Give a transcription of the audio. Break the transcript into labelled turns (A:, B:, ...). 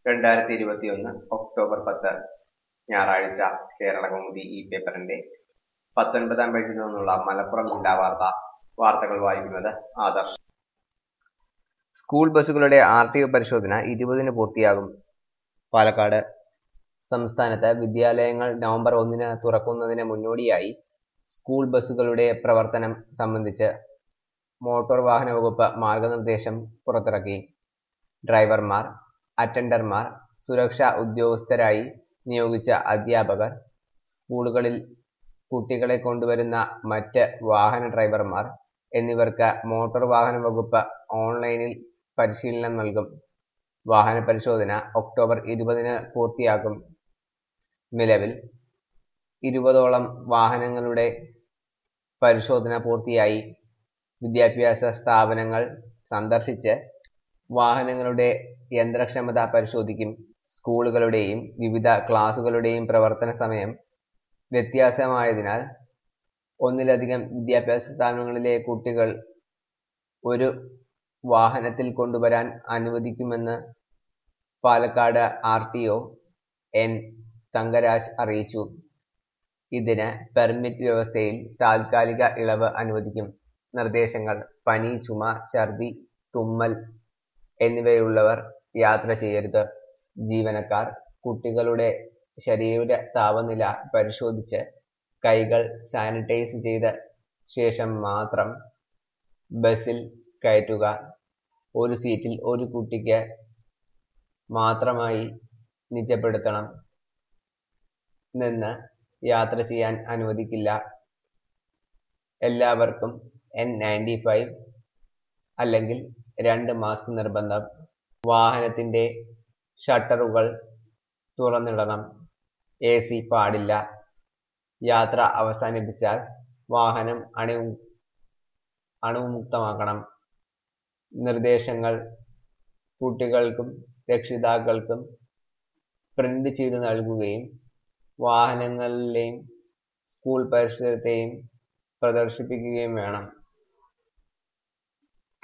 A: 2021 October 10 ഞായറാഴ്ച കേരളകൗമുദി ഈ പേപ്പറിന്റെ 19-ാം പേജിൽ നിന്നുള്ള മലപ്പുറം ജില്ലാ വാർത്തകൾ വായിക്കുന്നത് ആദർശ്. സ്കൂൾ ബസുകളുടെ RTO പരിശോധന 20-ന് പൂർത്തിയാകും. പാലക്കാട് സംസ്ഥാനത്ത് വിദ്യാലയങ്ങൾ നവംബർ 1-ന് തുറക്കുന്നതിന് മുന്നോടിയായി സ്കൂൾ ബസുകളുടെ പ്രവർത്തനം സംബന്ധിച്ച് മോട്ടോർ വാഹന വകുപ്പ് മാർഗനിർദ്ദേശം പുറത്തിറക്കി. ഡ്രൈവർമാർ, അറ്റൻഡർമാർ, സുരക്ഷാ ഉദ്യോഗസ്ഥരായി നിയോഗിച്ച അധ്യാപകർ, സ്കൂളുകളിൽ കുട്ടികളെ കൊണ്ടുവരുന്ന മറ്റ് വാഹന ഡ്രൈവർമാർ എന്നിവർക്ക് മോട്ടോർ വാഹന വകുപ്പ് ഓൺലൈനിൽ പരിശീലനം നൽകും. വാഹന പരിശോധന ഒക്ടോബർ 20-ന് പൂർത്തിയാക്കും. നിലവിൽ 20ഓളം വാഹനങ്ങളുടെ പരിശോധന പൂർത്തിയായി. വിദ്യാഭ്യാസ സ്ഥാപനങ്ങൾ സന്ദർശിച്ച് വാഹനങ്ങളുടെ യന്ത്രക്ഷമത പരിശോധിക്കും. സ്കൂളുകളുടെയും വിവിധ ക്ലാസുകളുടെയും പ്രവർത്തന സമയം വ്യത്യാസമായതിനാൽ ഒന്നിലധികം വിദ്യാഭ്യാസ സ്ഥാപനങ്ങളിലെ കുട്ടികൾ ഒരു വാഹനത്തിൽ കൊണ്ടുവരാൻ അനുവദിക്കുമെന്ന് പാലക്കാട് RTO N തങ്കരാജ് അറിയിച്ചു. ഇതിന് പെർമിറ്റ് വ്യവസ്ഥയിൽ താൽക്കാലിക ഇളവ് അനുവദിക്കും. നിർദ്ദേശങ്ങൾ: പനി, ചുമ, ഛർദി, തുമ്മൽ എന്നിവയുള്ളവർ യാത്ര ചെയ്യരുത്. ജീവനക്കാർ കുട്ടികളുടെ ശരീര താപനില പരിശോധിച്ച് കൈകൾ സാനിറ്റൈസ് ചെയ്ത ശേഷം മാത്രം ബസിൽ കയറ്റുക. ഒരു സീറ്റിൽ ഒരു കുട്ടിക്ക് മാത്രമായി നിജപ്പെടുത്തണം നിന്ന് യാത്ര ചെയ്യാൻ അനുവദിക്കില്ല. എല്ലാവർക്കും N95 അല്ലെങ്കിൽ 2 മാസ്ക് നിർബന്ധം. വാഹനത്തിന്റെ ഷട്ടറുകൾ തുറന്നിടണം. AC പാടില്ല. യാത്ര അവസാനിപ്പിച്ചാൽ വാഹനം അണുവിമുക്തമാക്കണം. നിർദ്ദേശങ്ങൾ കുട്ടികൾക്കും രക്ഷിതാക്കൾക്കും പ്രിന്റ് ചെയ്ത് നൽകുകയും വാഹനങ്ങളിലെയും സ്കൂൾ പരിസരത്തെയും പ്രദർശിപ്പിക്കുകയും വേണം.